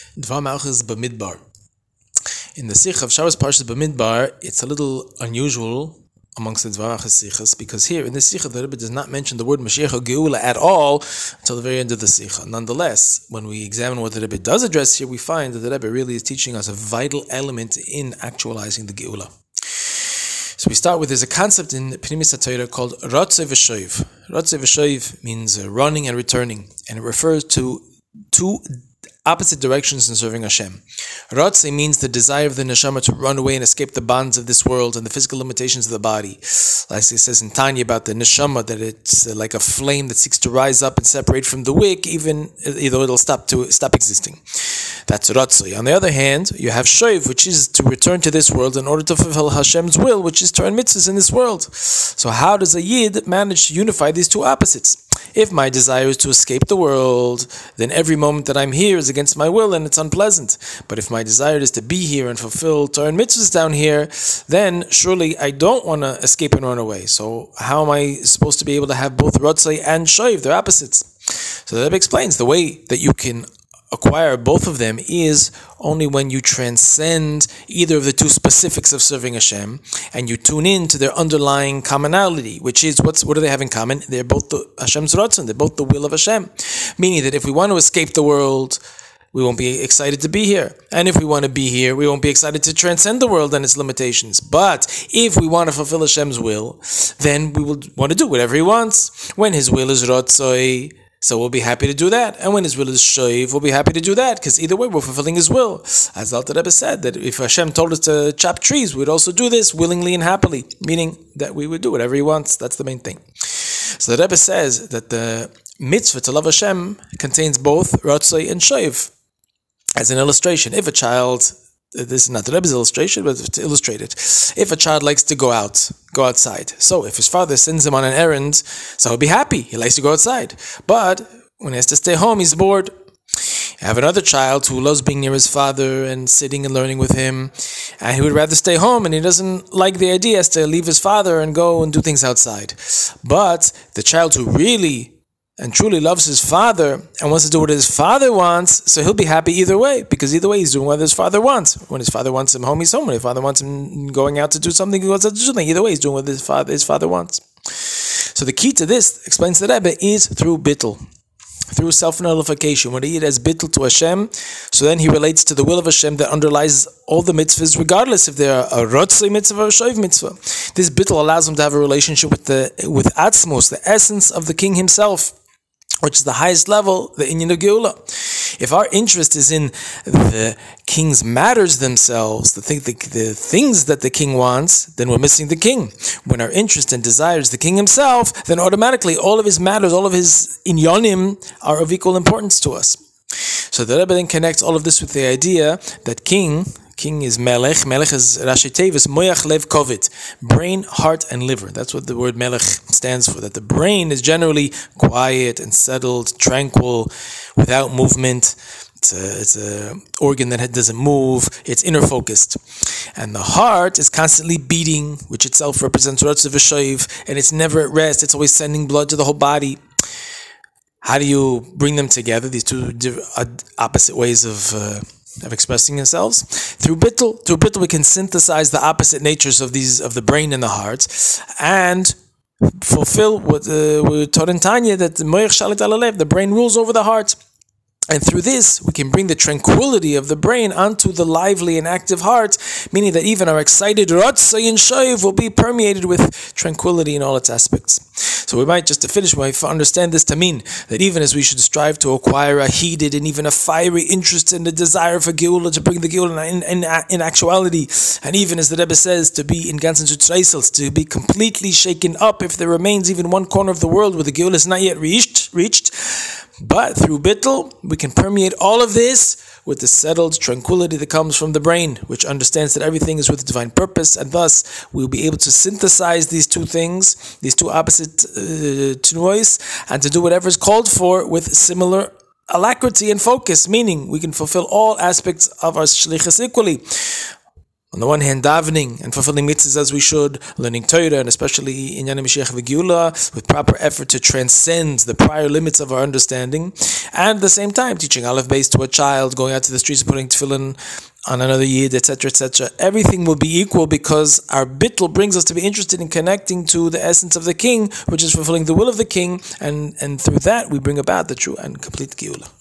Dvar Malchus Bamidbar. In the Sikh of Shabbos Parshas Bamidbar, it's a little unusual amongst the Dvar Malchus Sikhas, because here in the Sikha the Rebbe does not mention the word Mashiach or Geula at all until the very end of the Sikha. Nonetheless, when we examine what the Rebbe does address here, we find that the Rebbe really is teaching us a vital element in actualizing the Geula. So we start with, there's a concept in Pnimis HaTorah called Ratzei V'Shoiv. Ratzei V'Shoiv means running and returning, and it refers to two opposite directions in serving Hashem. Ratzei means the desire of the neshama to run away and escape the bonds of this world and the physical limitations of the body. Like it says in Tanya about the neshama, that it's like a flame that seeks to rise up and separate from the wick, even though it'll stop existing. That's Ratzei. On the other hand, you have Shoiv, which is to return to this world in order to fulfill Hashem's will, which is to earn mitzvahs in this world. So how does a Yid manage to unify these two opposites? If my desire is to escape the world, then every moment that I'm here is against my will and it's unpleasant. But if my desire is to be here and fulfill Torah and mitzvahs down here, then surely I don't want to escape and run away. So how am I supposed to be able to have both Ratzei and Shoiv? They're opposites. So the Rebbe explains the way that you can acquire both of them is only when you transcend either of the two specifics of serving Hashem and you tune in to their underlying commonality, which is what do they have in common? They're both the Hashem's Ratzon, they're both the will of Hashem. Meaning that if we want to escape the world, we won't be excited to be here. And if we want to be here, we won't be excited to transcend the world and its limitations. But if we want to fulfill Hashem's will, then we will want to do whatever He wants. When His will is Ratzoi, so we'll be happy to do that. And when His will is Shoiv, we'll be happy to do that, because either way we're fulfilling His will. As the Alter Rebbe said, that if Hashem told us to chop trees, we'd also do this willingly and happily, meaning that we would do whatever He wants. That's the main thing. So the Rebbe says that the mitzvah to love Hashem contains both Ratzei and Shoiv. As an illustration, if a child, this is not the Rebbe's illustration, but to illustrate it, if a child likes to go outside, so if his father sends him on an errand, so he'll be happy, he likes to go outside. But when he has to stay home, he's bored. I have another child who loves being near his father and sitting and learning with him, and he would rather stay home, and he doesn't like the idea, he has to leave his father and go and do things outside. But the child who really and truly loves his father and wants to do what his father wants, so he'll be happy either way, because either way he's doing what his father wants. When his father wants him home, he's home. When his father wants him going out to do something, he goes out to do something. Either way, he's doing what his father wants. So the key to this, explains the Rebbe, is through bittul, through self-nullification. When he has bittul to Hashem, so then he relates to the will of Hashem that underlies all the mitzvahs, regardless if they're a Ratzei mitzvah or a Shoiv mitzvah. This bittul allows him to have a relationship with Atzmos, the essence of the King Himself, which is the highest level, the Inyan of Geula. If our interest is in the King's matters themselves, the things that the King wants, then we're missing the King. When our interest and desire is the King Himself, then automatically all of His matters, all of His inyanim are of equal importance to us. So the Rebbe then connects all of this with the idea that King is Melech. Melech is Rashi Tevis, Moyach Lev Kovid, brain, heart, and liver. That's what the word Melech stands for. That the brain is generally quiet and settled, tranquil, without movement. It's a organ that doesn't move. It's inner focused. And the heart is constantly beating, which itself represents Ratzei V'Shoiv, and it's never at rest. It's always sending blood to the whole body. How do you bring them together? These two opposite ways of expressing ourselves through bittul. Through bittul, we can synthesize the opposite natures of the brain and the heart, and fulfill what we're taught in Tanya, that the brain rules over the heart. And through this, we can bring the tranquility of the brain onto the lively and active heart, meaning that even our excited Ratzei and Shoiv will be permeated with tranquility in all its aspects. So we might, just to finish, we might understand this to mean that even as we should strive to acquire a heated and even a fiery interest in the desire for Geula, to bring the Geula in actuality, and even as the Rebbe says, to be in ganzen Tzreisels, to be completely shaken up if there remains even one corner of the world where the Geula is not yet reached, but through bittul, we can permeate all of this with the settled tranquility that comes from the brain, which understands that everything is with divine purpose, and thus we'll be able to synthesize these two things, these two opposite tnuos, and to do whatever is called for with similar alacrity and focus, meaning we can fulfill all aspects of our shlichus equally. On the one hand, davening and fulfilling mitzvahs as we should, learning Torah, and especially in Inyanim Mashiach v'Geula, with proper effort to transcend the prior limits of our understanding, and at the same time, teaching Aleph Beis to a child, going out to the streets and putting tefillin on another Yid, etc., etc. Everything will be equal because our bittul brings us to be interested in connecting to the essence of the king, which is fulfilling the will of the king, and through that we bring about the true and complete Geula.